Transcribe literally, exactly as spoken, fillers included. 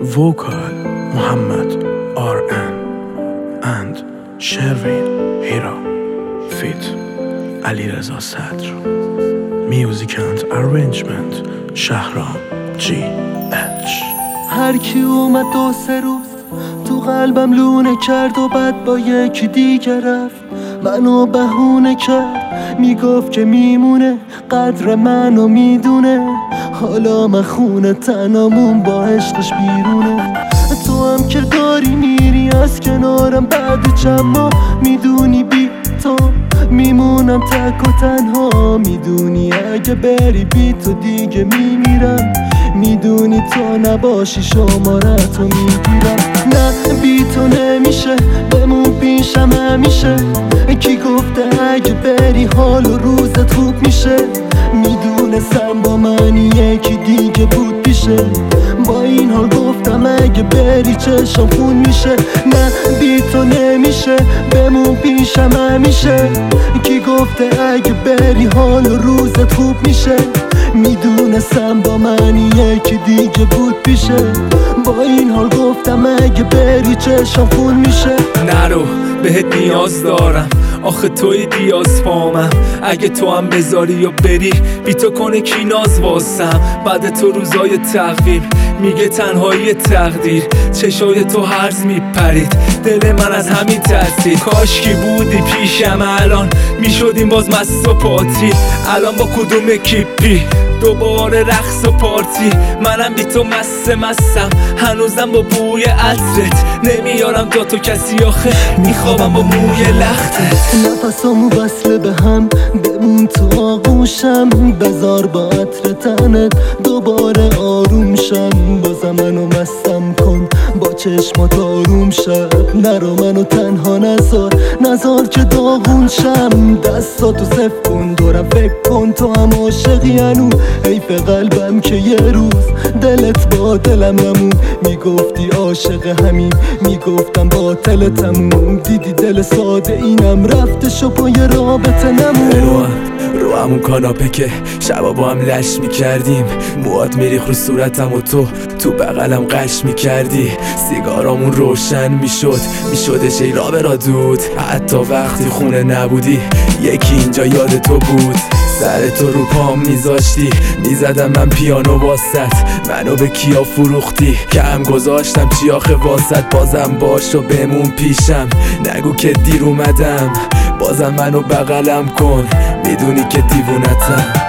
Vocal Muhammad R N and Sherwin Hira Fit Alireza Sadr. Music and arrangement Shahram G H. هر کی اومد دو سه روز تو قلبم لونه کرد و بعد با یکی دیگه رفت، منو بهونه کرد، میگفت که میمونه، قدر منو میدونه، حالا من خونه تنامون با عشقش بیرونه. تو هم که داری میری از کنارم بعد چند ماه، میدونی بی تو میمونم تک و تنها، میدونی اگه بری بی تو دیگه میمیرم، میدونی تو نباشی شمارتو میگیرم. نه بی تو نمیشه، بمون پیشم همیشه، کی گفته اگه بری حال و روزت خوب میشه، میدونستم با من یکی دیگه بود پیشه، با این حال گفتم اگه بری چشم خون میشه. نه بی تو نمیشه، بمون پیشم همیشه، کی گفته اگه بری حال و روزت خوب میشه، میدونستم با من یکی دیگه بود پیشه، با این حال گفتم اگه بری چشم خون میشه. نرو بهت نیاز دارم، آخه توی دیاز پامم، اگه تو هم بذاری و بری بی تو کنه کی ناز واسم، بعد تو روزای تقویم میگه تنهایی تقدیر، چشای تو هرز میپرید، دل من از همین ترسید، کاش کی بودی پیشم الان میشدیم باز مست و پاتی، الان با کدوم کیپی دوباره رقص و پارتی، منم بی تو مست مستم، هنوزم با بوی عطرت نمیارم تا تو کسی، آخه میخوابم با موی لختت. نفسامو وصله به هم بمون تو آغوشم، بذار با عطر تنت دوباره آروم شم، بازم منو مستم کن با چشمات آروم شب، نرو منو تنها نذار نذار که داغون شم، دستاتو صف کن دورم فکر کن تو هم عاشقی هنو، حیف قلبم که یه روز دلت با دلم نمون، میگفتی عاشق همین میگفتم باطل تموم، دیدی دل ساده اینم رفتش و با یه رابطه نمون. رو همون کاناپه که شبا با هم لش میکردیم، موات میریخ رو صورتم و تو تو بغلم قش میکردی، سیگارامون روشن میشد میشدش ای را برا دود، حتی وقتی خونه نبودی یکی اینجا یاد تو بود، سر تو رو پام میذاشتی میزدم من پیانو واسط، منو به کیا فروختی که هم گذاشتم چی آخه واسط، بازم باشو بمون پیشم نگو که دیر اومدم، بازم منو بغلم کن میدونی که دیوونتم.